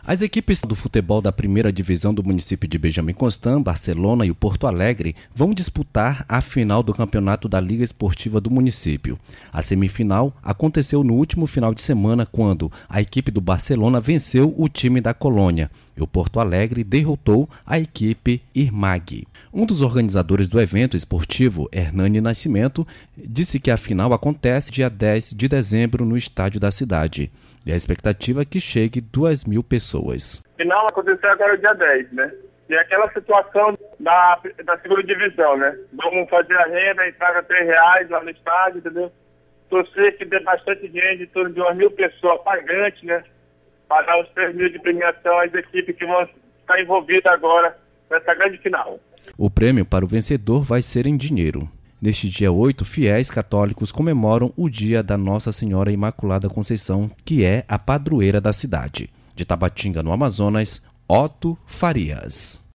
As equipes do futebol da primeira divisão do município de Benjamin Constant, Barcelona e o Porto Alegre vão disputar a final do campeonato da Liga Esportiva do município. A semifinal aconteceu no último final de semana, quando a equipe do Barcelona venceu o time da Colônia e o Porto Alegre derrotou a equipe Irmag. Um dos organizadores do evento esportivo, Hernani Nascimento, disse que a final acontece dia 10 de dezembro no estádio da cidade. E a expectativa é que chegue 2.000 pessoas. A final aconteceu agora dia 10, né? E aquela situação da segunda divisão, né? Vamos fazer a renda e paga R$3 lá no estádio, entendeu? Torcer que dê bastante gente, em torno de 1.000 pessoas pagantes, né? Pagar os 3.000 de premiação às equipes que vão estar envolvidas agora nessa grande final. O prêmio para o vencedor vai ser em dinheiro. Neste dia 8, fiéis católicos comemoram o dia da Nossa Senhora Imaculada Conceição, que é a padroeira da cidade. De Tabatinga, no Amazonas, Otto Farias.